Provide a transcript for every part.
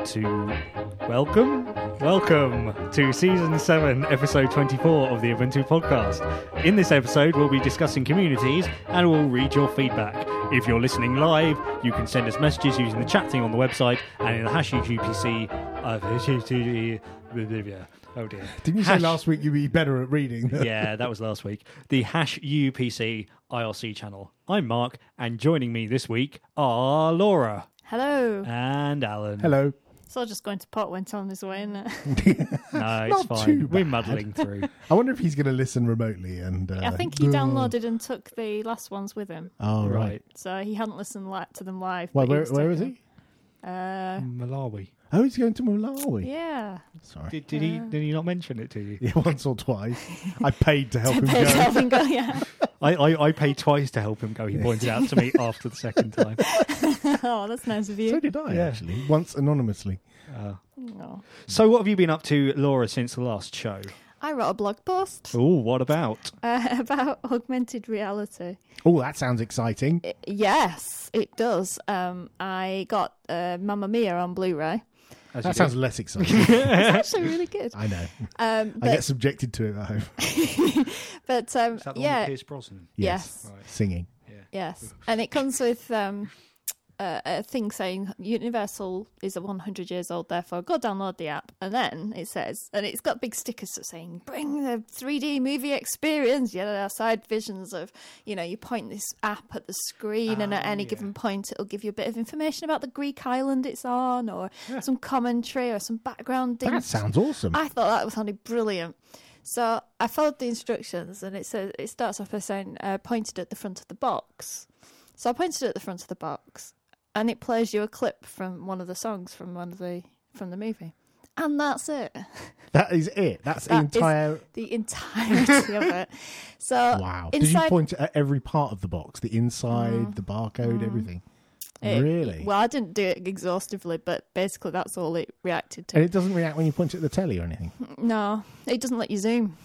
Welcome to Season 7, Episode 24 of the Ubuntu Podcast. In this episode, we'll be discussing communities and we'll read your feedback. If you're listening live, you can send us messages using the chat thing on the website and in the #UPC. Oh dear. Didn't you say last week you'd be better at reading? Yeah, that was last week. The #UPC IRC channel. I'm Mark, and joining me this week are Laura. Hello. And Alan. Hello. It's all just going to pot went on his way, isn't it? No, it's Not fine. too We're bad. muddling through. I wonder if he's going to listen remotely. And I think he downloaded and took the last ones with him. Oh, right. So he hadn't listened to them live. Well, but where is taking- he? Malawi. Oh, he's going to Malawi. Yeah. Sorry. Did he not mention it to you? Yeah, once or twice. I paid to help him Paid to go. help him go, yeah. I paid twice to help him go. He pointed out to me after the second time. Oh, that's nice of So you. did I, Yeah. actually. Once anonymously. Oh. So what have you been up to, Laura, since the last show? I wrote a blog post Oh, what about? about augmented reality. Oh, that sounds exciting. Yes, it does. I got Mamma Mia on Blu-ray. As That you sounds do. less exciting. It's actually really good. I know. I I get subjected to it at home. but Is that the one yeah, with Pierce Brosnan? yes. Right. Singing. Yes, and it comes with a thing saying Universal is 100 years old, therefore go download the app. And then it says, and it's got big stickers saying, bring the 3D movie experience. Yeah, there are side visions of, you point this app at the screen and at any given point it'll give you a bit of information about the Greek island it's on or some commentary or some background. That sounds awesome. I thought that sounded brilliant. So I followed the instructions, and it starts off by saying pointed at the front of the box. So I pointed at the front of the box, and it plays you a clip from one of the songs from the movie, and that's it. That is it. That's the That entire... is the entirety of it. So Wow. Did you inside, point at every part of the box? The inside, the barcode, everything? Really? Well, I didn't do it exhaustively, but basically that's all it reacted to. And it doesn't react when you point it at the telly or anything? No, it doesn't let you zoom.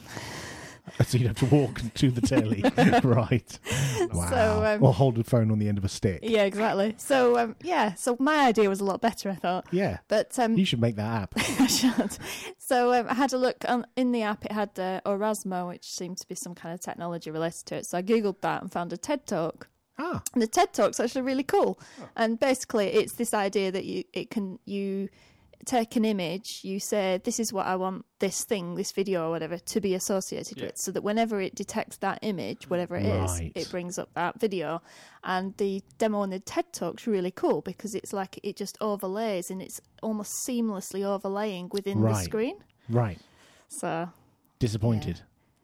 So you'd have to walk to the telly. Right. Wow. So, or hold a phone on the end of a stick. Yeah, exactly. So so my idea was a lot better, I thought. Yeah. But You should make that app. I should. So I had a look in the app. It had Orasmo, which seemed to be some kind of technology related to it. So I googled that and found a TED Talk. Ah. And the TED Talk's actually really cool. And basically, it's this idea that you take an image, you say, this is what I want this thing, this video or whatever, to be associated with, so that whenever it detects that image, whatever it is, Right. it brings up that video. And the demo on the TED Talk's really cool because it's like it just overlays and it's almost seamlessly overlaying within the Right. screen. Right. So, Disappointed.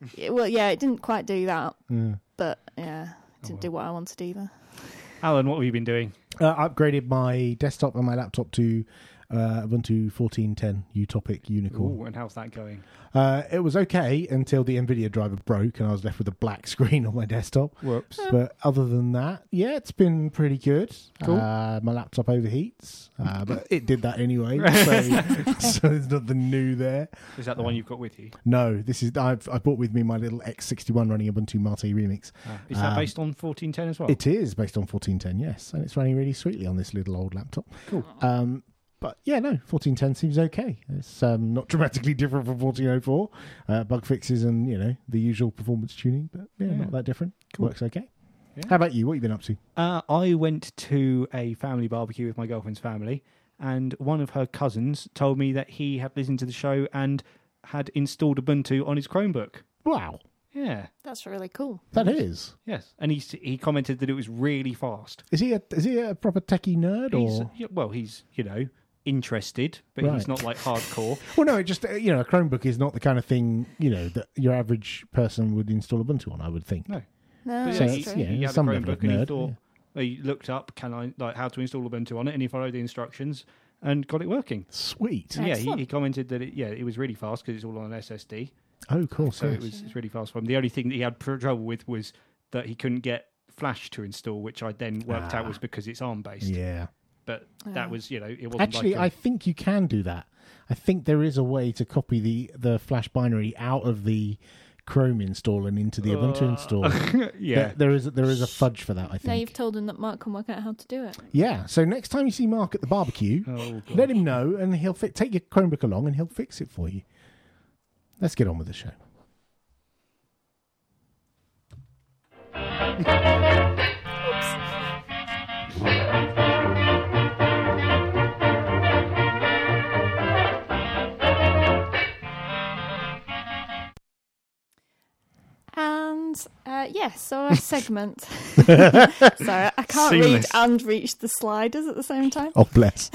it didn't quite do that. But, it didn't do what I wanted either. Alan, what have you been doing? I upgraded my desktop and my laptop to Ubuntu 14.10 Utopic Unicorn. Ooh, and how's that going? It was okay until the NVIDIA driver broke and I was left with a black screen on my desktop. Whoops. But other than that, yeah, it's been pretty good. Cool. My laptop overheats, but it did that anyway, so there's nothing new there. Is that the one you've got with you? No, this is I brought with me my little X61 running Ubuntu Mate Remix. Is that based on 14.10 as well? It is based on 14.10, yes, and it's running really sweetly on this little old laptop. Cool. But yeah, no, 14.10 seems okay. It's not dramatically different from 14.04. Bug fixes and, the usual performance tuning, but not that different. Cool. Works okay. Yeah. How about you? What have you been up to? I went to a family barbecue with my girlfriend's family, and one of her cousins told me that he had listened to the show and had installed Ubuntu on his Chromebook. Wow, Yeah. That's really cool. that is. Yes. And he commented that it was really fast. Is he a proper techie nerd or? He's interested, but Right. he's not like hardcore. Well, no, it just a Chromebook is not the kind of thing that your average person would install Ubuntu on. I would think. No. No, But So that's he, it's, true. yeah, he had a some level Chromebook of and he nerd, thought, he looked up, how to install Ubuntu on it, and he followed the instructions and got it working. Sweet. So, yeah, Excellent. he commented that it was really fast because it's all on an SSD. Oh, cool. So it's really fast for him. The only thing that he had trouble with was that he couldn't get Flash to install, which I then worked out was because it's ARM based. Yeah. But that was, it wasn't Actually, like I think you can do that. I think there is a way to copy the Flash binary out of the Chrome install and into the Ubuntu install. Yeah. There is a fudge for that, I Now you've think. told him that Mark can work out how to do it. Yeah, so next time you see Mark at the barbecue, Oh, God. let him know and he'll take your Chromebook along and he'll fix it for you. Let's get on with the show. And so our segment. Sorry, I can't read Seamless. and reach the sliders at the same time. Oh, bless.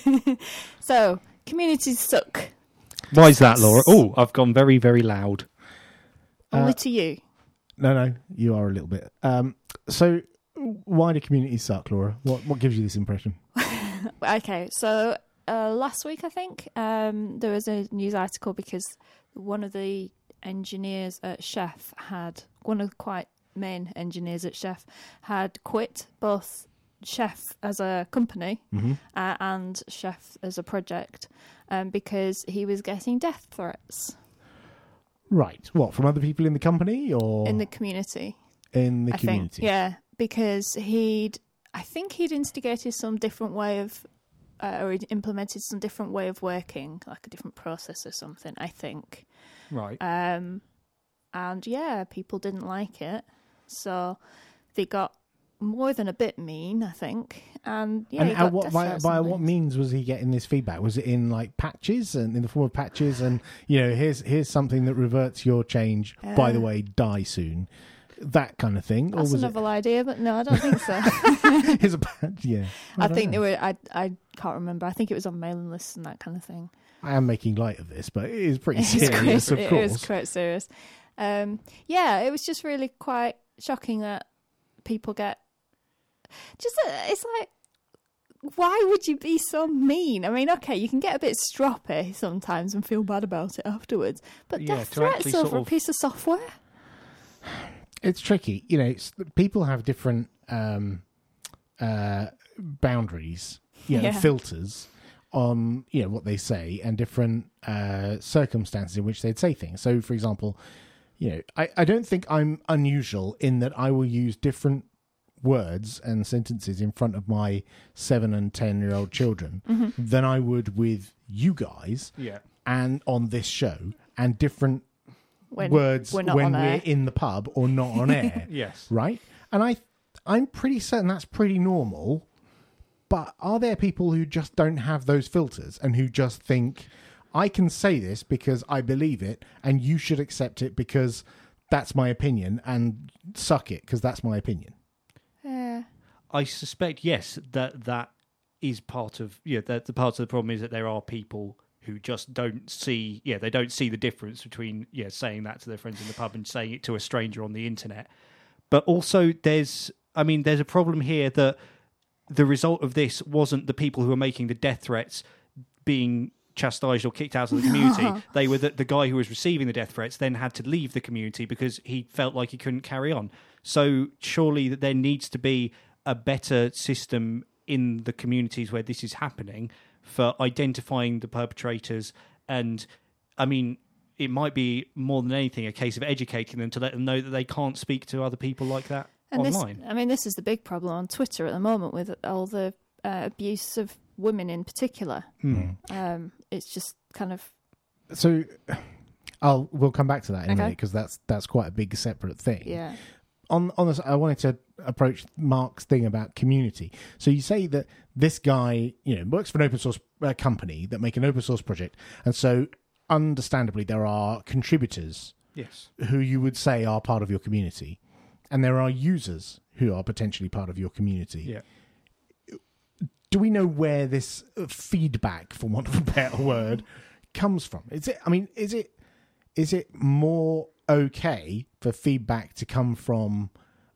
So, communities suck. Why is that, Laura? Oh, I've gone very, very loud. Only to you. No, you are a little bit. So, why do communities suck, Laura? What gives you this impression? Okay, so last week I think there was a news article because one of the engineers at Chef one of the quite main engineers at Chef had quit both Chef as a company and Chef as a project because he was getting death threats Right. What, from other people in the company or in the community. in the I community? think, yeah, because I think he'd instigated some different way of, or he'd implemented some different way of working, like a different process or something, I think. Right. And yeah, people didn't like it. So they got more than a bit mean, I think. And yeah, he got death threats by and what things. means was he getting this feedback? Was it in like patches and in the form of patches and here's something that reverts your change, by the way, die soon. That kind of thing. That's or a was novel idea, but no, I don't think so. it here's a patch, yeah. I don't think know. they were. I can't remember. I think it was on mailing lists and that kind of thing. I am making light of this, but it is pretty It's serious, quite- of course. It is quite serious. Yeah, it was just really quite shocking that people get. It's like, why would you be so mean? I mean, okay, you can get a bit stroppy sometimes and feel bad about it afterwards, but Yeah, death to threats actually over sort a of- piece of software? It's tricky. People have different boundaries, Yeah. filters on what they say and different circumstances in which they'd say things. So, for example, I don't think I'm unusual in that I will use different words and sentences in front of my 7 and 10-year-old children than I would with you guys Yeah. and on this show, and different When words we're not when on we're air. in the pub or not on air. Yes. Right? And I'm pretty certain that's pretty normal. But are there people who just don't have those filters and who just think, I can say this because I believe it and you should accept it because that's my opinion and suck it because that's my opinion? Yeah. I suspect, yes, that is part of that the part of the problem is that there are people who just don't see they don't see the difference between saying that to their friends in the pub and saying it to a stranger on the internet. But also there's a problem here that the result of this wasn't the people who were making the death threats being chastised or kicked out of the community. They were the guy who was receiving the death threats then had to leave the community because he felt like he couldn't carry on. So surely that there needs to be a better system in the communities where this is happening for identifying the perpetrators. And it might be more than anything a case of educating them to let them know that they can't speak to other people like that And online. this is the big problem on Twitter at the moment with all the abuse of women in particular. It's just kind of So we'll come back to that in a Okay. minute because that's quite a big separate thing. yeah. On this, I wanted to approach Mark's thing about community. So you say that this guy, works for an open source company that make an open source project, and so understandably there are contributors Yes. who you would say are part of your community, and there are users who are potentially part of your community. Yeah. Do we know where this feedback, for want of a better word, comes from? Is it more okay for feedback to come from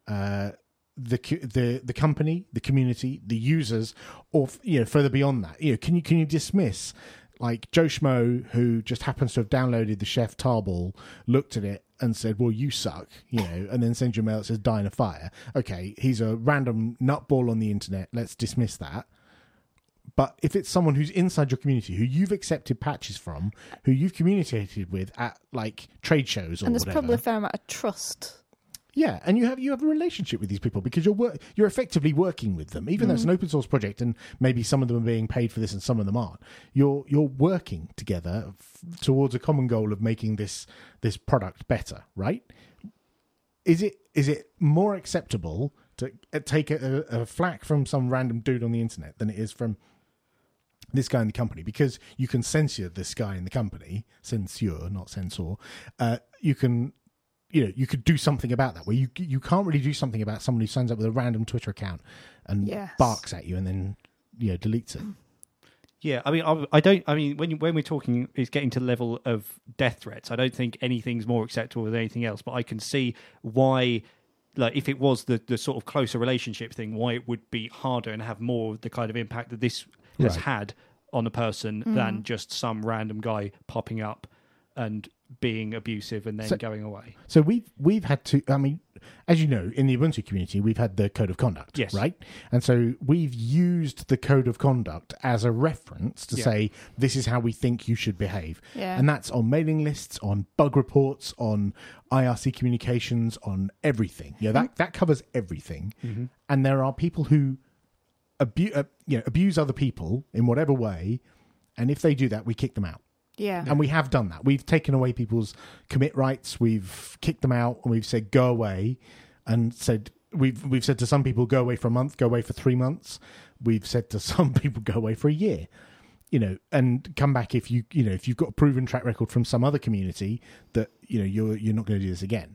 the company, the community, the users, or further beyond that? Can you dismiss like Joe Schmo, who just happens to have downloaded the Chef Tarball, looked at it and said, "Well, you suck," and then sends you a mail that says "Die in a fire." Okay, he's a random nutball on the internet. Let's dismiss that. But if it's someone who's inside your community, who you've accepted patches from, who you've communicated with at like trade shows or and there's whatever, probably a fair amount of trust. yeah, and you have a relationship with these people because you're effectively working with them, even though it's an open source project and maybe some of them are being paid for this and some of them aren't. You're working together towards a common goal of making this product better, right? Is it more acceptable to take a flack from some random dude on the internet than it is from this guy in the company? Because you can censor this guy in the company, censure, not censor. You could do something about that. Where you can't really do something about someone who signs up with a random Twitter account and barks at you and then deletes it. Yeah, I mean, I don't. I mean, when we're talking, is getting to the level of death threats. I don't think anything's more acceptable than anything else. But I can see why, like, if it was the sort of closer relationship thing, why it would be harder and have more of the kind of impact that this has had on a person than just some random guy popping up and being abusive and then going away. So we've had to, I mean, as you know, in the Ubuntu community, we've had the code of conduct, yes, right? And so we've used the code of conduct as a reference to say, this is how we think you should behave. Yeah. And that's on mailing lists, on bug reports, on IRC communications, on everything. That covers everything. Mm-hmm. And there are people who abuse other people in whatever way. And if they do that, we kick them out. Yeah. And we have done that. We've taken away people's commit rights. We've kicked them out and we've said, go away. And said, we've said to some people, go away for a month, go away for 3 months. We've said to some people, go away for a year, and come back if if you've got a proven track record from some other community that, you're not going to do this again.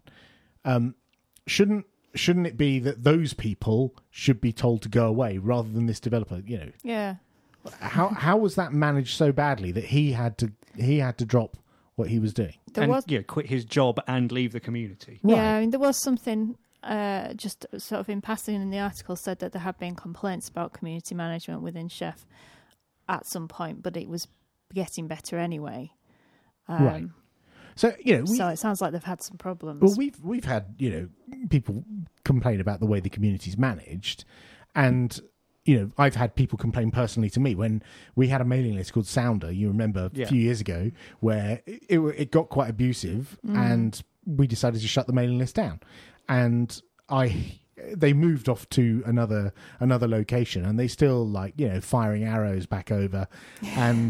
Shouldn't it be that those people should be told to go away rather than this developer, Yeah. How was that managed so badly that he had to drop what he was doing quit his job and leave the community? Yeah, right. I mean, there was something just sort of in passing in the article said that there had been complaints about community management within Chef at some point, but it was getting better anyway. Right. So so it sounds like they've had some problems. Well, we've had people complain about the way the community's managed, and I've had people complain personally to me when we had a mailing list called Sounder. You remember a few years ago where it got quite abusive, and we decided to shut the mailing list down. And they moved off to another location, and they still firing arrows back over, and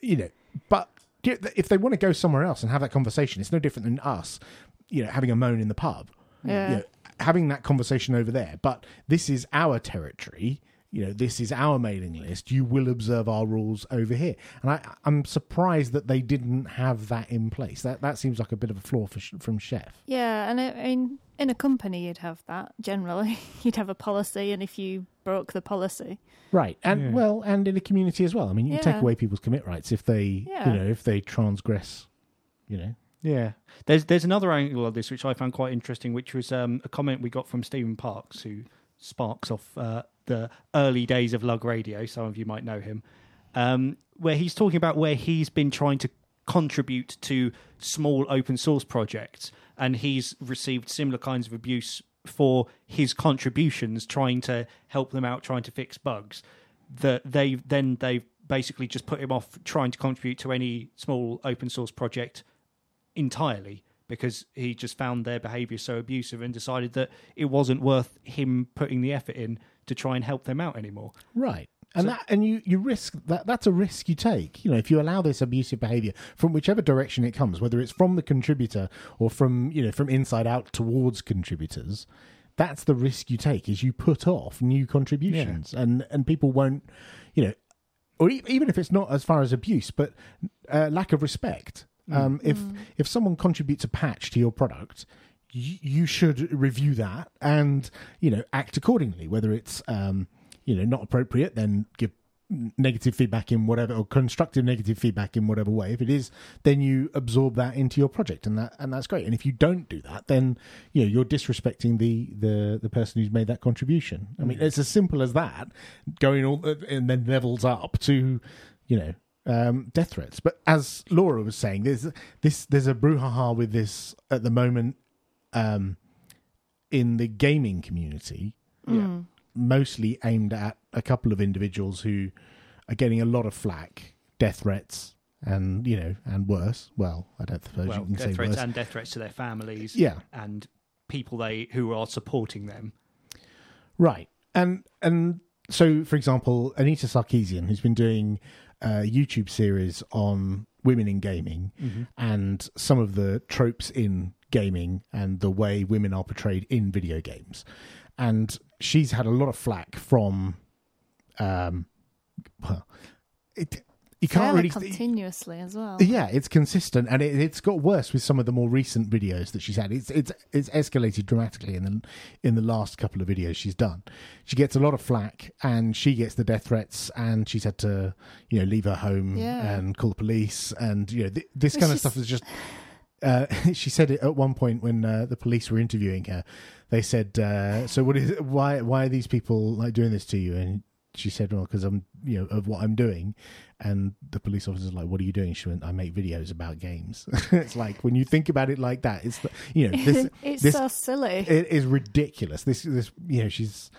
but if they want to go somewhere else and have that conversation, it's no different than us, having a moan in the pub, having that conversation over there. But this is our territory. This is our mailing list. You will observe our rules over here. And I'm surprised that they didn't have that in place. That seems like a bit of a flaw from Chef. Yeah, and in a company you'd have that, generally. You'd have a policy, and if you broke the policy. Right, and and in a community as well. I mean, you take away people's commit rights if they, if they transgress, Yeah. There's another angle of this which I found quite interesting, which was a comment we got from Stephen Parks, who sparks off the early days of Lug Radio. Some of you might know him, where he's talking about where he's been trying to contribute to small open source projects, and he's received similar kinds of abuse for his contributions, trying to help them out, trying to fix bugs. That they basically just put him off trying to contribute to any small open source project entirely, because he just found their behaviour so abusive and decided that it wasn't worth him putting the effort in to try and help them out anymore. Right. And you risk that. That's a risk you take. If you allow this abusive behaviour from whichever direction it comes, whether it's from the contributor or from inside out towards contributors, that's the risk you take. Is you put off new contributions, and people won't, or even if it's not as far as abuse, but lack of respect. If someone contributes a patch to your product, you should review that and act accordingly. Whether it's not appropriate, then give negative feedback in whatever, or constructive negative feedback in whatever way. If it is, then you absorb that into your project, and that's great. And if you don't do that, then you're disrespecting the person who's made that contribution. I mean, it's as simple as that. Going all and then levels up to death threats. But as Laura was saying, there's a brouhaha with this at the moment in the gaming community, mostly aimed at a couple of individuals who are getting a lot of flack, death threats, and and worse. Well, I don't suppose you can say death threats worse. and death threats to their families. Yeah. And people who are supporting them. Right. And so, for example, Anita Sarkeesian, who's been doing a YouTube series on women in gaming and some of the tropes in gaming and the way women are portrayed in video games. And she's had a lot of flack from, you can't really continuously as well. Yeah, it's consistent, and it's got worse with some of the more recent videos that she's had. It's escalated dramatically in the last couple of videos she's done. She gets a lot of flack, and she gets the death threats, and she's had to leave her home and call the police, and this kind of stuff is just. She said it at one point when the police were interviewing her. They said, "So why are these people like doing this to you?" And she said, "Well, because I'm of what I'm doing." And the police officer's like, "What are you doing?" She went, "I make videos about games." It's like, when you think about it like that, it's it's so silly. It is ridiculous. This she's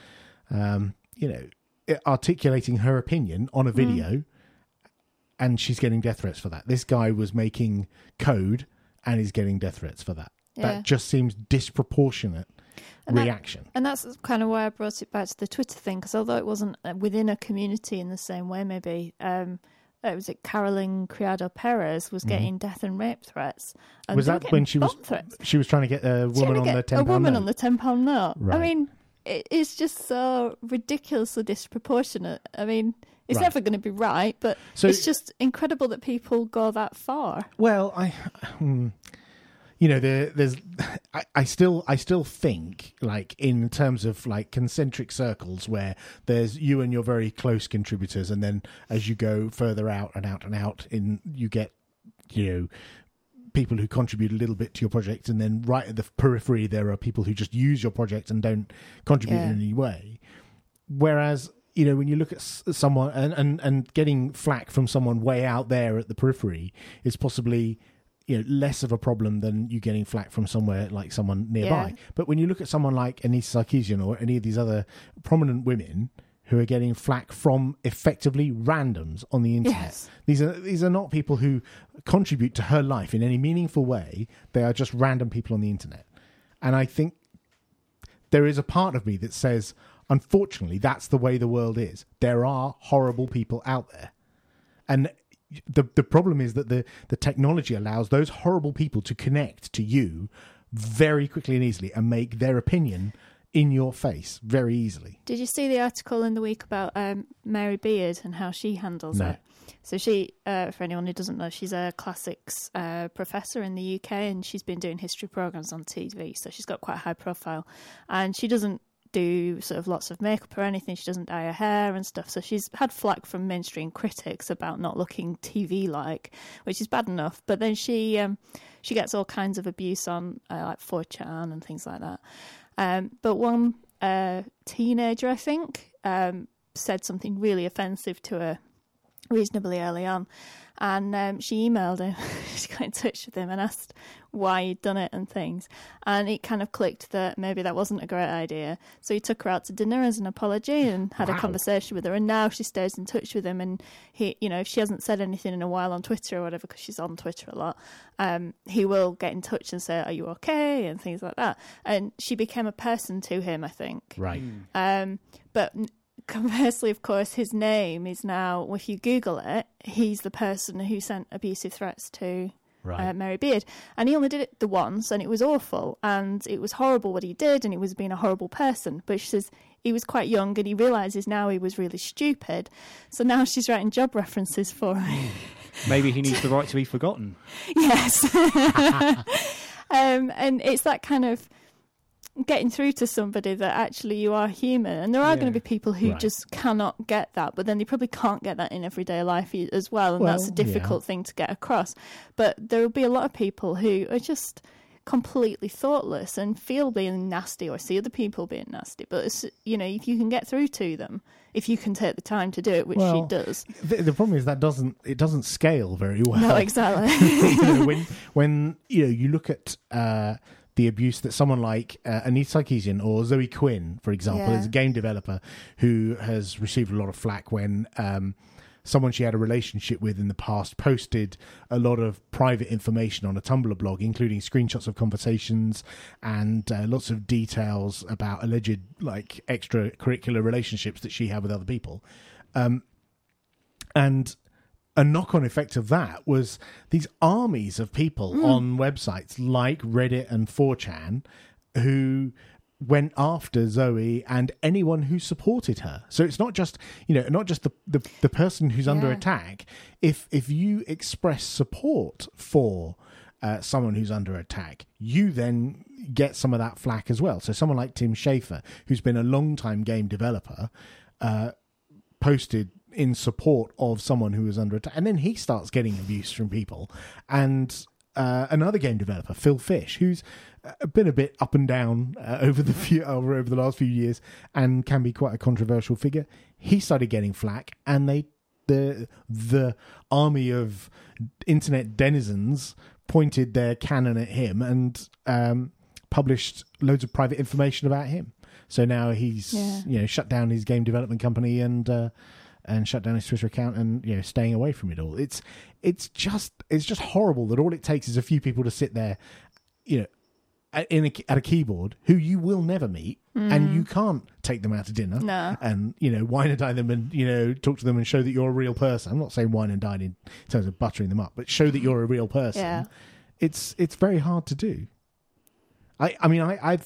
articulating her opinion on a video, and she's getting death threats for that. This guy was making code and is getting death threats for that. Yeah. That just seems disproportionate reaction. And that's kind of why I brought it back to the Twitter thing, because although it wasn't within a community in the same way, maybe was it Carolyn Criado Perez was getting death and rape threats. And was that when she was trying to get a woman on the £10 note? A woman on the £10 note. Right. I mean, it's just so ridiculously disproportionate. I mean, it's Right. never going to be right, but it's just incredible that people go that far. Well, I still think, like, in terms of like concentric circles where there's you and your very close contributors, and then as you go further out and out and out, you get people who contribute a little bit to your project, and then right at the periphery there are people who just use your project and don't contribute in any way. Whereas when you look at someone and getting flack from someone way out there at the periphery is possibly less of a problem than you getting flack from somewhere like someone nearby. Yeah. But when you look at someone like Anita Sarkeesian or any of these other prominent women who are getting flack from effectively randoms on the internet, these are not people who contribute to her life in any meaningful way. They are just random people on the internet. And I think there is a part of me that says, unfortunately, that's the way the world is. There are horrible people out there. And the problem is that the technology allows those horrible people to connect to you very quickly and easily and make their opinion in your face very easily. Did you see the article in the week about Mary Beard and how she handles it? So she, for anyone who doesn't know, she's a classics professor in the UK, and she's been doing history programs on TV, so she's got quite a high profile. And she doesn't do sort of lots of makeup or anything. She doesn't dye her hair and stuff. So she's had flack from mainstream critics about not looking TV-like, which is bad enough. But then she gets all kinds of abuse on like 4chan and things like that. But one teenager, I think, said something really offensive to her reasonably early on. And she emailed him, she got in touch with him and asked why he'd done it and things. And it kind of clicked that maybe that wasn't a great idea. So he took her out to dinner as an apology and had a conversation with her. And now she stays in touch with him. And he, if she hasn't said anything in a while on Twitter or whatever, because she's on Twitter a lot, he will get in touch and say, "Are you okay?" and things like that. And she became a person to him, I think. Right. But conversely, of course, his name is now, if you Google it, he's the person who sent abusive threats to Mary Beard. And he only did it the once, and it was awful, and it was horrible what he did, and he was being a horrible person. But she says he was quite young, and he realises now he was really stupid. So now she's writing job references for him. Maybe he needs the right to be forgotten. Yes. And it's that kind of getting through to somebody that actually you are human, and there are going to be people who just cannot get that, but then they probably can't get that in everyday life as well, and that's a difficult thing to get across. But there will be a lot of people who are just completely thoughtless and feel being nasty or see other people being nasty, but it's, if you can get through to them, if you can take the time to do it, which she does. The problem is that it doesn't scale very well. No, exactly. when you look at the abuse that someone like Anita Sarkeesian or Zoe Quinn, for example, is a game developer who has received a lot of flack when someone she had a relationship with in the past posted a lot of private information on a Tumblr blog, including screenshots of conversations and lots of details about alleged like extracurricular relationships that she had with other people. And a knock-on effect of that was these armies of people on websites like Reddit and 4chan who went after Zoe and anyone who supported her. So it's not just, not just the person who's under attack. If you express support for someone who's under attack, you then get some of that flack as well. So someone like Tim Schafer, who's been a long-time game developer, posted in support of someone who was under attack, and then he starts getting abuse from people. And another game developer, Phil Fish, who's been a bit up and down over the last few years and can be quite a controversial figure, he started getting flack, and the army of internet denizens pointed their cannon at him and published loads of private information about him. So now he's shut down his game development company and shut down his Twitter account and staying away from it all. It's just horrible that all it takes is a few people to sit there, at a keyboard who you will never meet, and you can't take them out to dinner and wine and dine them and talk to them and show that you're a real person. I'm not saying wine and dine in terms of buttering them up, but show that you're a real person. Yeah. It's very hard to do. I've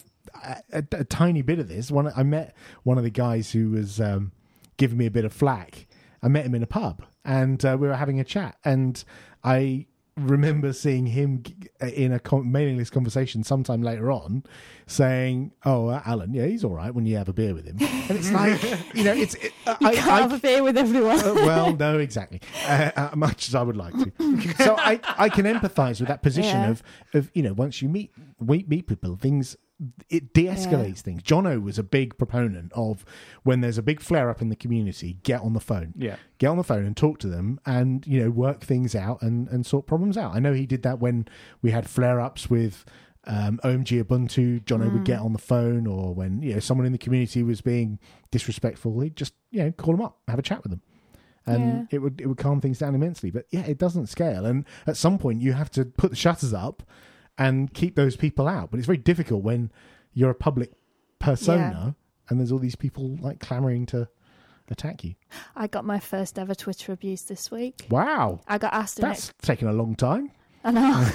a tiny bit of this. I met one of the guys who was giving me a bit of flack. I met him in a pub, and we were having a chat, and I remember seeing him in a mailing list conversation sometime later on saying, Alan, he's all right when you have a beer with him. And it's like, you can't have a beer with everyone. Well, no, exactly. Much as I would like to. So I can empathise with that position of once you meet people, it de-escalates things. Jono was a big proponent of, when there's a big flare-up in the community, get on the phone. Yeah. Get on the phone and talk to them and, work things out and sort problems out. I know he did that when we had flare-ups with OMG Ubuntu. Jono would get on the phone, or when, someone in the community was being disrespectful, he'd just, call them up, have a chat with them. And it would calm things down immensely. But, it doesn't scale. And at some point, you have to put the shutters up and keep those people out. But it's very difficult when you're a public persona and there's all these people like clamouring to attack you. I got my first ever Twitter abuse this week. Wow. I got asked... That's taken a long time. I know.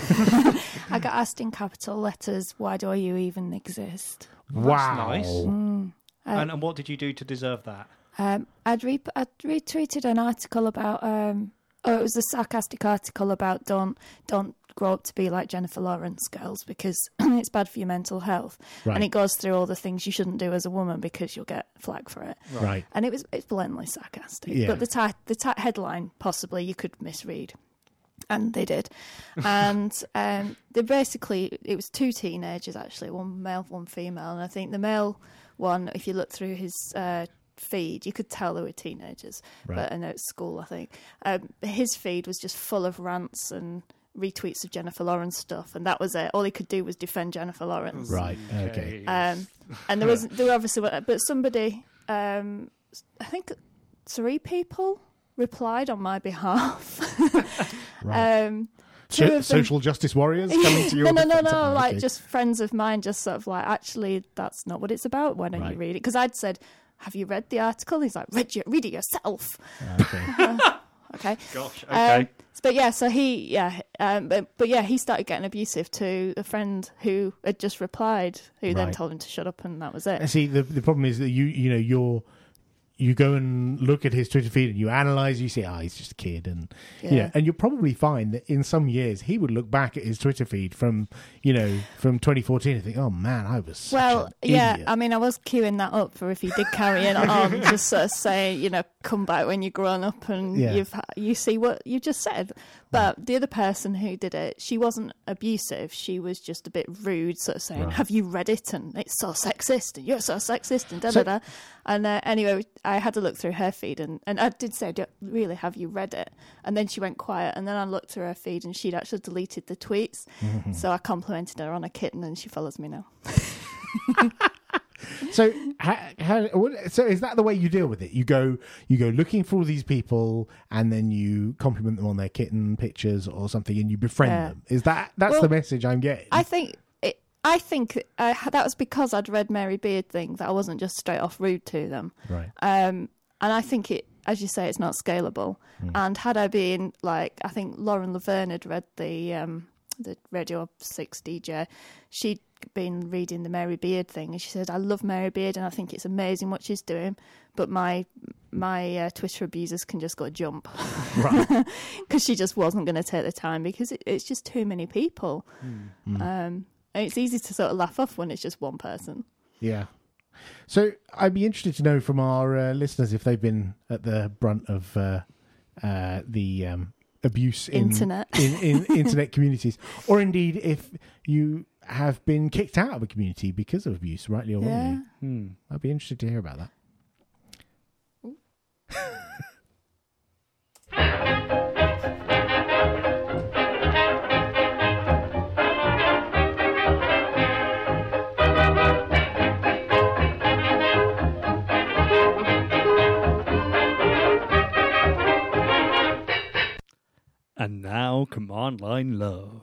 I got asked in capital letters, why do you even exist? Wow. That's nice. And what did you do to deserve that? I'd retweeted an article about... it was a sarcastic article about don't grow up to be like Jennifer Lawrence, girls, because it's bad for your mental health. Right. And it goes through all the things you shouldn't do as a woman because you'll get flack for it. Right. And it's blatantly sarcastic. Yeah. But the headline, possibly, you could misread. And they did. And they basically, it was two teenagers, actually, one male, one female. And I think the male one, if you look through his... feed, you could tell they were teenagers, but I know it's school, I think. His feed was just full of rants and retweets of Jennifer Lawrence stuff, and that was it. All he could do was defend Jennifer Lawrence. Right. Okay. And there were obviously, but somebody, I think 3 people replied on my behalf. Right. Social justice warriors coming to your No, like just friends of mine, just sort of like, actually, that's not what it's about. Why don't you read it? Because I'd said, have you read the article? He's like, read it yourself. Okay. Okay. Gosh. Okay. But yeah, so he started getting abusive to a friend who had just replied, who then told him to shut up, and that was it. See, the problem is that you go and look at his Twitter feed and you analyse, you say, he's just a kid. And, and you'll probably find that in some years he would look back at his Twitter feed from 2014 and think, oh man, I was such an idiot. I mean, I was queuing that up for if he did carry it on, just sort of say, come back when you're grown up and you see what you just said. But the other person who did it, she wasn't abusive. She was just a bit rude, sort of saying, have you read it? And it's so sexist, and you're so sexist, and da-da-da. And anyway, I had to look through her feed, and I did say, really, have you read it? And then she went quiet, and then I looked through her feed, and she'd actually deleted the tweets. So I complimented her on a kitten, and she follows me now. So, so is that the way you deal with it? You go looking for all these people, and then you compliment them on their kitten pictures or something, and you befriend them. Is that's the message I'm getting? I think that was because I'd read Mary Beard thing, that I wasn't just straight off rude to them. Right. And I think it, as you say, it's not scalable. And had I been like, I think Lauren Laverne had read the Radio 6 DJ. She'd been reading the Mary Beard thing, and she said, "I love Mary Beard, and I think it's amazing what she's doing. But my Twitter abusers can just go jump, Right? Because she just wasn't going to take the time because it's just too many people. And it's easy to sort of laugh off when it's just one person. Yeah. So I'd be interested to know from our listeners if they've been at the brunt of the abuse in internet communities, or indeed if you have been kicked out of a community because of abuse, rightly or wrongly. I'd be interested to hear about that. And now, Command Line Love.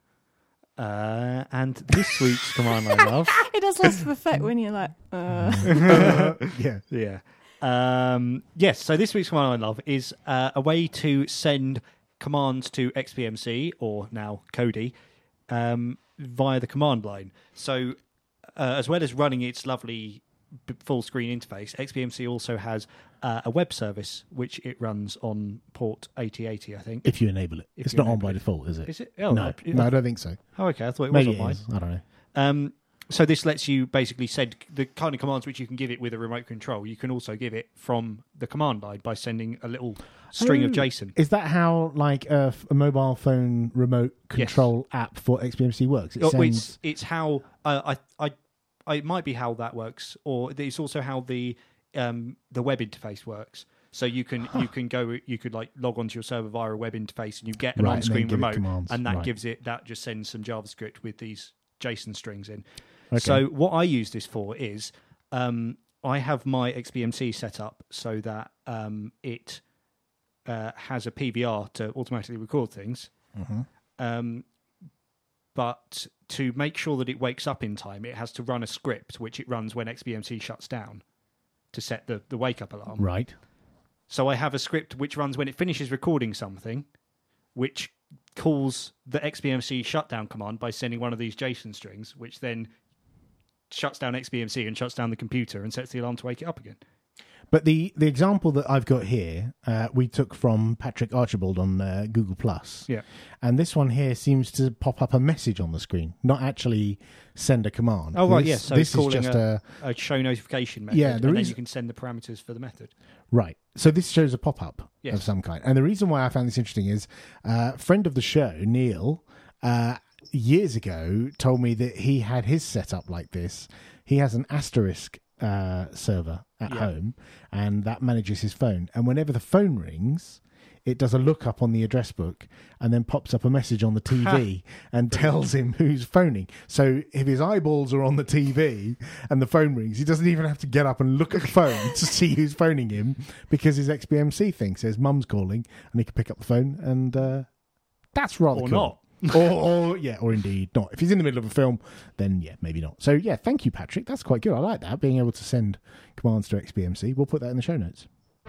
And this week's Command Line Love. It does less of effect when you're like, Yeah. Yes, so this week's Command Line Love is a way to send commands to XBMC, or now Kodi, via the command line. So as well as running its lovely full screen interface, XBMC also has a web service which it runs on port 8080, I think. If you enable it. It's not on by default, is it? Is it? Oh, No, I don't think so. Oh, okay. I thought it was Maybe on it mine. is. I don't know. So this lets you basically send the kind of commands which you can give it with a remote control. You can also give it from the command line by sending a little string of JSON. Is that how like a mobile phone remote control app for XBMC works? It sends... It's how it might be how that works, or it's also how the web interface works. So you could like log onto your server via a web interface, and you get an on-screen remote, and that gives it, that just sends some JavaScript with these JSON strings in. Okay. So what I use this for is I have my XBMC set up so that it has a PVR to automatically record things. But to make sure that it wakes up in time, it has to run a script which it runs when XBMC shuts down to set the wake-up alarm. Right. So I have a script which runs when it finishes recording something, which calls the XBMC shutdown command by sending one of these JSON strings, which then shuts down XBMC and shuts down the computer and sets the alarm to wake it up again. But the example that I've got here, we took from Patrick Archibald on Google+. Yeah. And this one here seems to pop up a message on the screen, not actually send a command. Oh, right, yes. So this it's calling is just a show notification method, and then you can send the parameters for the method. Right. So this shows a pop-up of some kind. And the reason why I found this interesting is a friend of the show, Neil, years ago told me that he had his set up like this. He has an Asterisk server at home, and that manages his phone. And whenever the phone rings, it does a lookup on the address book and then pops up a message on the TV and tells him who's phoning. So if his eyeballs are on the TV and the phone rings, he doesn't even have to get up and look at the phone to see who's phoning him, because his XBMC thing says mum's calling, and he can pick up the phone, and that's rather cool. Not. or indeed not. If he's in the middle of a film, then maybe not. So thank you, Patrick. That's quite good. I like that, being able to send commands to XBMC. We'll put that in the show notes.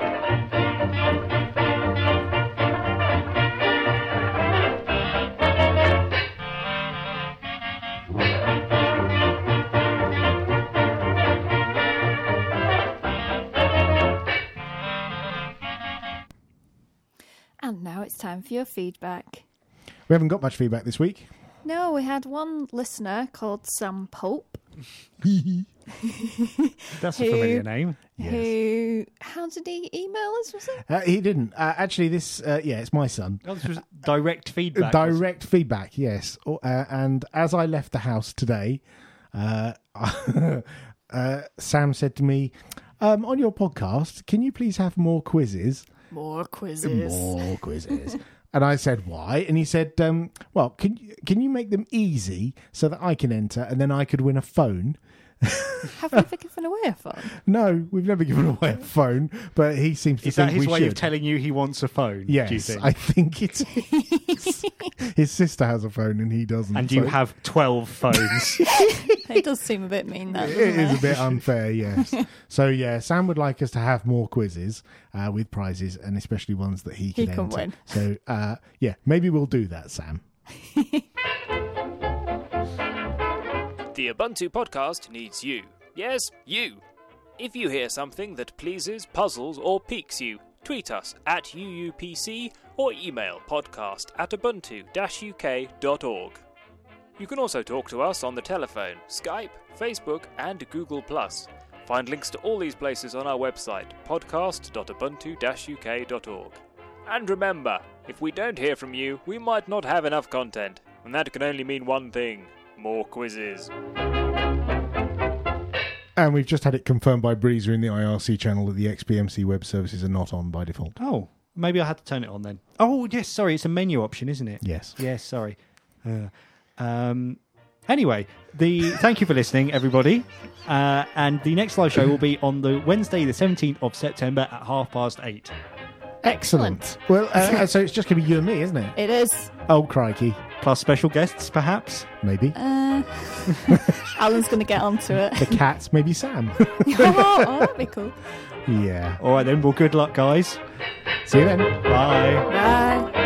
and now it's time for your feedback. We haven't got much feedback this week. No, we had one listener called Sam Pope. That's a familiar name. Who? How did he email us? Was it? He didn't. Actually, this. It's my son. Oh, this was direct feedback. Direct feedback. Yes. And as I left the house today, Sam said to me, "On your podcast, can you please have more quizzes?" More quizzes. And I said, why? And he said, well, can you make them easy so that I can enter, and then I could win a phone Have we ever given away a phone? No, we've never given away a phone, but he seems to Is that think his we way should. of telling you he wants a phone? Yes, do you think? I think it is. His sister has a phone and he doesn't. And you so have 12 phones. It does seem a bit mean, that, It doesn't is it? a bit unfair, yes. So, yeah, Sam would like us to have more quizzes with prizes, and especially ones that he can can enter. win. So, yeah, maybe we'll do that, Sam. The Ubuntu podcast needs you. Yes, you. If you hear something that pleases, puzzles, or piques you, tweet us at UUPC or email podcast@ubuntu-uk.org. You can also talk to us on the telephone, Skype, Facebook, and Google+. Find links to all these places on our website, podcast.ubuntu-uk.org. And remember, if we don't hear from you, we might not have enough content, and that can only mean one thing: more quizzes. And we've just had it confirmed by Breezer in the IRC channel that the XBMC web services are not on by default. Oh, maybe I had to turn it on then. Oh, yes, sorry, it's a menu option, isn't it? Yes. Yes, sorry. Anyway, thank you for listening, everybody. And the next live show will be on the Wednesday, the 17th of September at 8:30. Excellent. Well, so it's just going to be you and me, isn't it? It is. Oh, crikey. Plus special guests, perhaps. Maybe. Alan's going to get onto it. The cat, maybe Sam. Oh, that'd be cool. Yeah. All right, then. Well, good luck, guys. See you then. Bye. Bye.